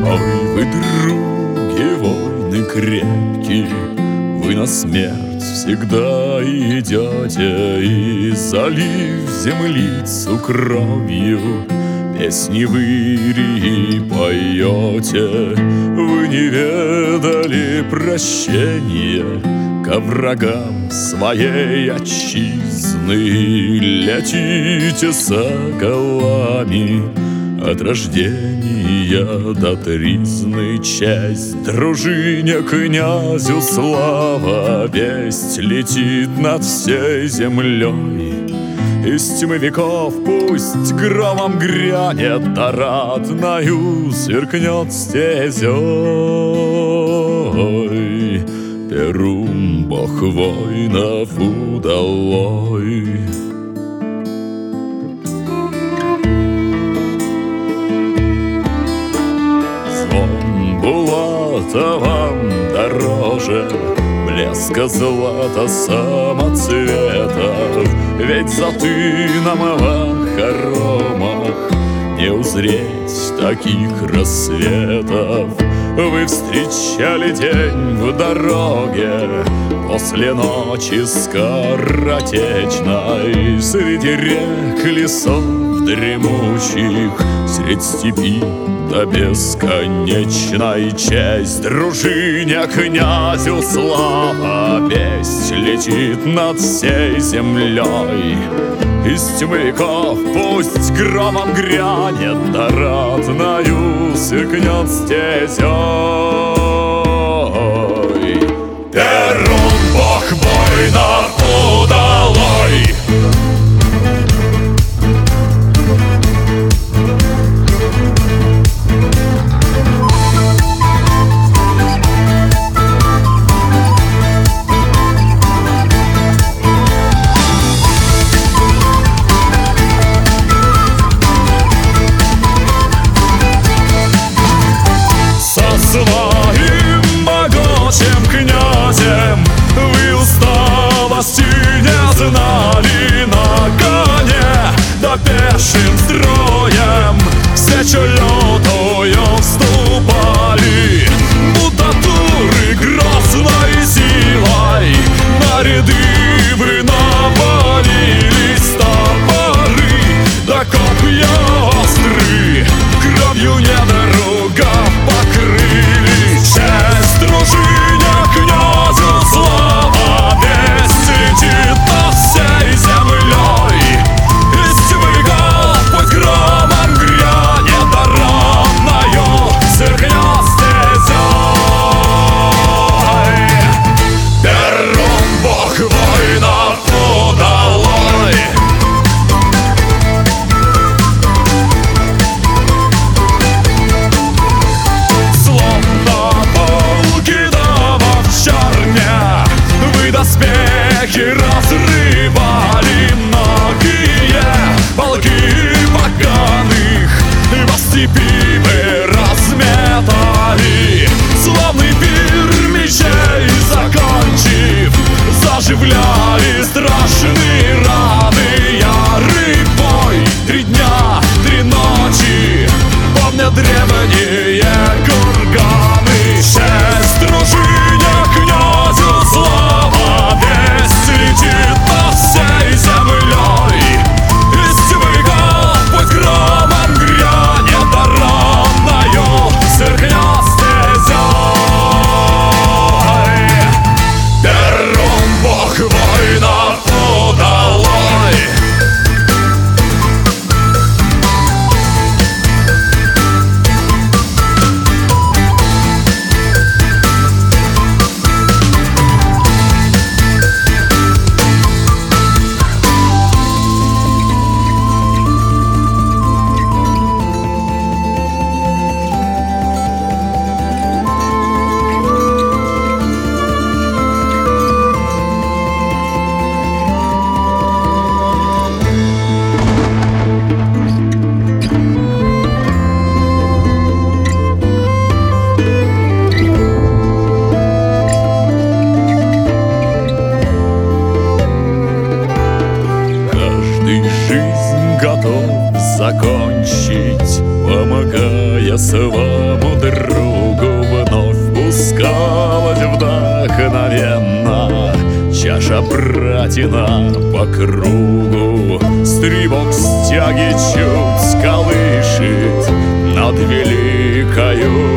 Ой, вы, други, войны крепкие, вы на смерть всегда идете, и залив землицу кровью песни выри поете. Вы не ведали прощения ко врагам своей отчизны, летите соколами от рождения до тризны. Честь дружине князю слава, весть летит над всей землей. Из тьмы веков пусть громом грянет, да ратною сверкнет стезей. Перун, бог воинов удалой. Звон булата вам дороже блеска злата самоцветов, ведь за тыном в хоромах не узреть таких рассветов. Вы встречали день в дороге после ночи скоротечной, среди рек, лесов дремучих, средь степи до бесконечной. Честь дружине князю слава, весть летит над всей землей. Из тьмы веков пусть громом грянет, да ратною сверкнет стезей. Перун, бог воинов удалой. Слава плескалась вдохновенно чаша братина по кругу. Стримок стяги чуть сколышет над великою